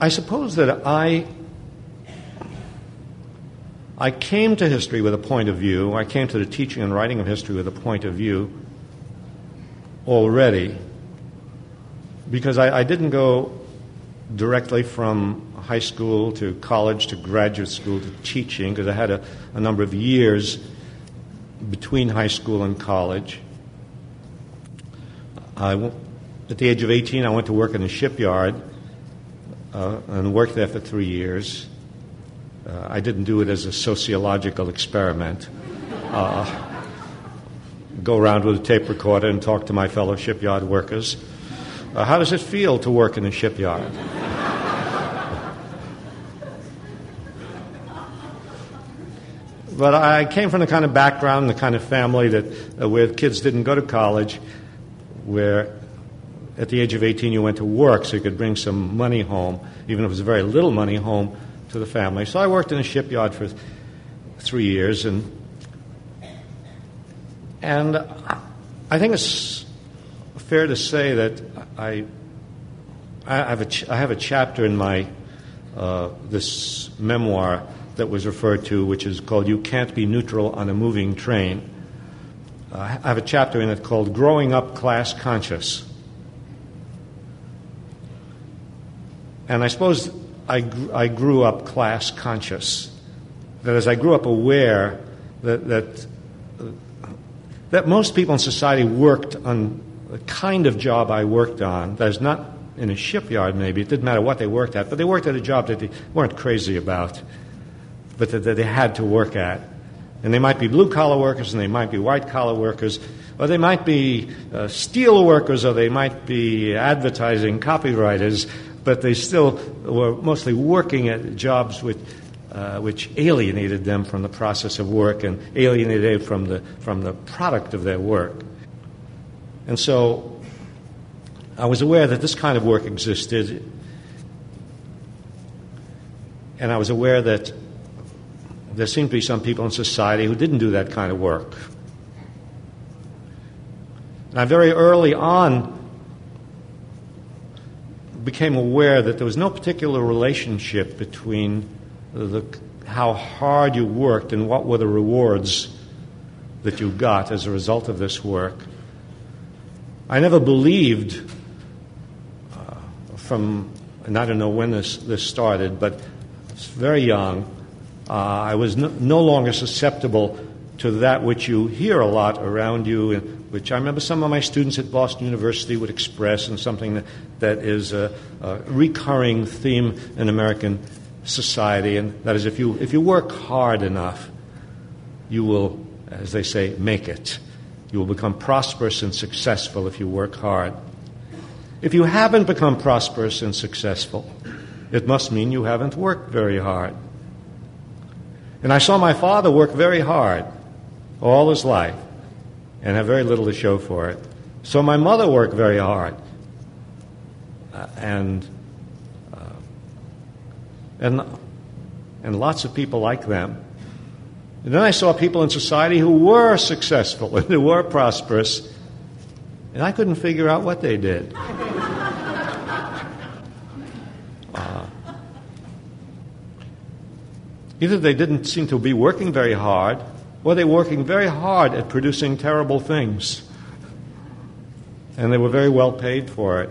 I suppose that I came to history with a point of view. I came to the teaching and writing of history with a point of view already, because I didn't go directly from high school to college to graduate school to teaching, because I had a number of years between high school and college. At the age of 18, I went to work in a shipyard and worked there for 3 years. I didn't do it as a sociological experiment. Go around with a tape recorder and talk to my fellow shipyard workers. How does it feel to work in a shipyard? But I came from the kind of background, the kind of family that where kids didn't go to college, where at the age of 18 you went to work so you could bring some money home, even if it was very little money home to the family. So I worked in a shipyard for 3 years, and I think it's fair to say that I have a chapter in my this memoir that was referred to, which is called "You Can't Be Neutral on a Moving Train." I have a chapter in it called "Growing Up Class Conscious," and I suppose I grew up class conscious. That is, I grew up aware that most people in society worked on the kind of job I worked on. That is, not in a shipyard maybe, it didn't matter what they worked at, but they worked at a job that they weren't crazy about, but that they had to work at. And they might be blue-collar workers, and they might be white-collar workers, or they might be steel workers, or they might be advertising copywriters, but they still were mostly working at jobs which alienated them from the process of work and alienated from the product of their work. And so I was aware that this kind of work existed, and I was aware that there seemed to be some people in society who didn't do that kind of work. And I very early on became aware that there was no particular relationship between how hard you worked and what were the rewards that you got as a result of this work. I never believed and I don't know when this started, but it's very young, I was no longer susceptible to that which you hear a lot around you, which I remember some of my students at Boston University would express, and something that is a recurring theme in American society, and that is if you work hard enough, you will, as they say, make it. You will become prosperous and successful if you work hard. If you haven't become prosperous and successful, it must mean you haven't worked very hard. And I saw my father work very hard all his life and have very little to show for it. So my mother worked very hard. And lots of people like them. And then I saw people in society who were successful and who were prosperous, and I couldn't figure out what they did. Either they didn't seem to be working very hard, or they were working very hard at producing terrible things. And they were very well paid for it.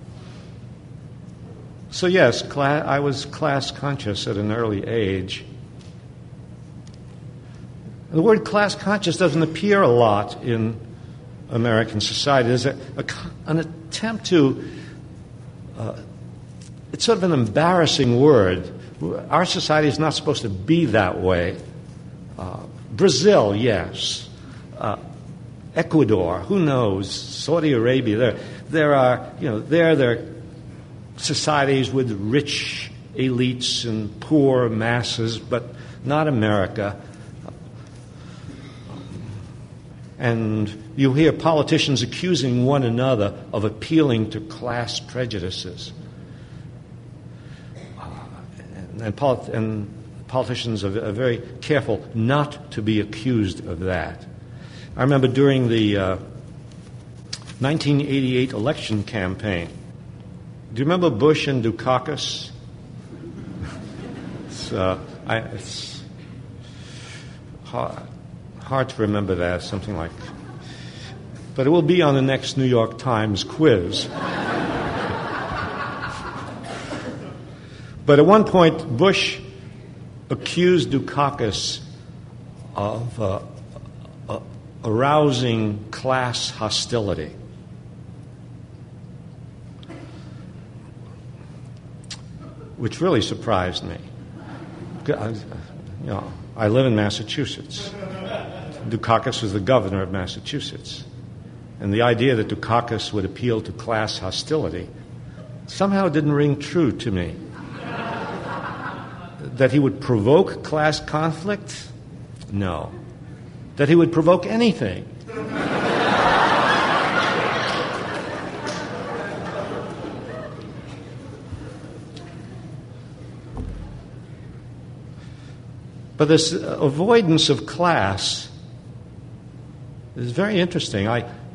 So yes, I was class conscious at an early age. The word class conscious doesn't appear a lot in American society. There's an attempt to, it's sort of an embarrassing word. Our society is not supposed to be that way. Brazil, yes. Ecuador, who knows? Saudi Arabia, there are societies with rich elites and poor masses, but not America. And you hear politicians accusing one another of appealing to class prejudices. And politicians are very careful not to be accused of that. I remember during the 1988 election campaign, do you remember Bush and Dukakis? it's hard to remember that, something like. But it will be on the next New York Times quiz. But at one point, Bush accused Dukakis of arousing class hostility. Which really surprised me. I live in Massachusetts. Dukakis was the governor of Massachusetts. And the idea that Dukakis would appeal to class hostility somehow didn't ring true to me. That he would provoke class conflict? No. That he would provoke anything? But this avoidance of class is very interesting.